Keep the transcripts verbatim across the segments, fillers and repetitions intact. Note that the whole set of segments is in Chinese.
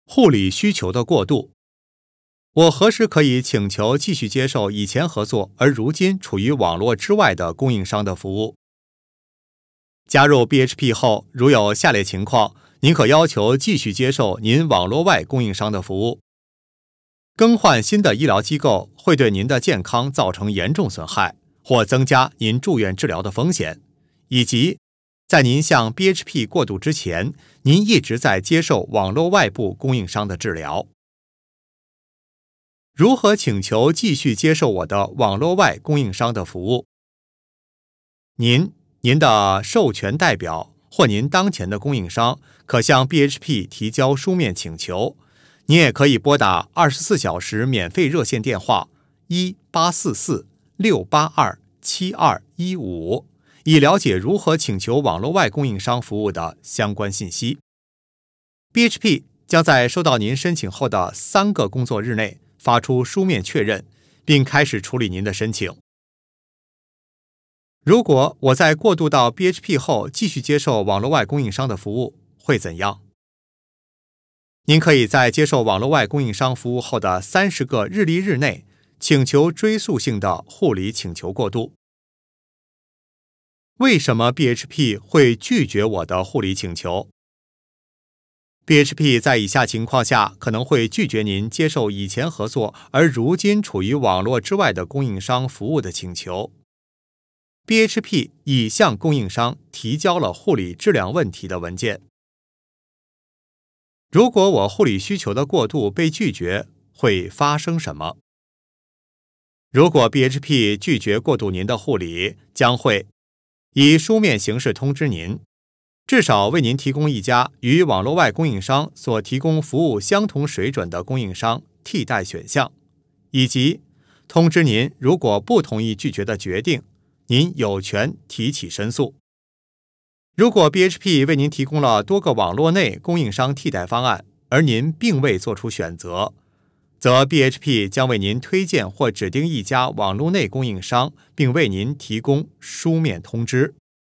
护理需求的过渡。我何时可以请求继续接受以前合作而如今处于网络之外的供应商的服务？加入 B H P 后，如有下列情况，您可要求继续接受您网络外供应商的服务：更换新的医疗机构会对您的健康造成严重损害，或增加您住院治疗的风险，以及在您向 B H P 过渡之前，您一直在接受网络外部供应商的治疗。如何请求继续接受我的网络外供应商的服务？您、您的授权代表或您当前的供应商可向 B H P 提交书面请求。您也可以拨打二十四小时免费热线电话一八四四六八二七二一五，以了解如何请求网络外供应商服务的相关信息。B H P 将在收到您申请后的三个工作日内发出书面确认，并开始处理您的申请。如果我在过渡到 B H P 后继续接受网络外供应商的服务，会怎样？您可以在接受网络外供应商服务后的三十个日历日内请求追溯性的护理请求过渡。为什么 B H P 会拒绝我的护理请求？ B H P 在以下情况下可能会拒绝您接受以前合作而如今处于网络之外的供应商服务的请求。 B H P 已向供应商提交了护理质量问题的文件。如果我护理需求的过渡被拒绝，会发生什么？如果 B H P 拒绝过渡您的护理，将会以书面形式通知您，至少为您提供一家与网络外供应商所提供服务相同水准的供应商替代选项，以及通知您如果不同意拒绝的决定，您有权提起申诉。如果 B H P 为您提供了多个网络内供应商替代方案，而您并未做出选择，则 B H P 将为您推荐或指定一家网络内供应商，并为您提供书面通知。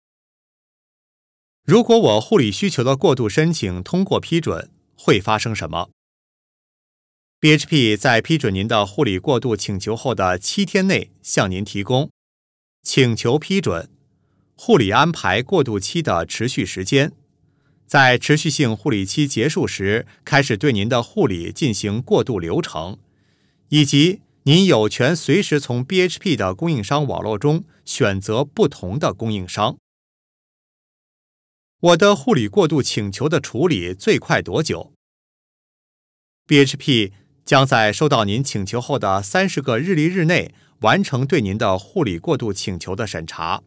如果我护理需求的过渡申请通过批准，会发生什么？ B H P 在批准您的护理过渡请求后的七天内向您提供请求批准、护理安排过渡期的持续时间，在持续性护理期结束时开始对您的护理进行过渡流程，以及您有权随时从 B H P 的供应商网络中选择不同的供应商。我的护理过渡请求的处理最快多久？ B H P 将在收到您请求后的三十个日历日内完成对您的护理过渡请求的审查。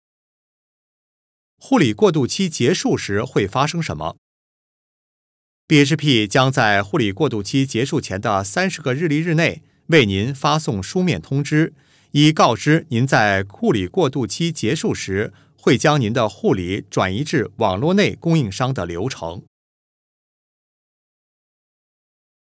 护理过渡期结束时会发生什么？ B H P 将在护理过渡期结束前的三十个日历日内为您发送书面通知，以告知您在护理过渡期结束时会将您的护理转移至网络内供应商的流程。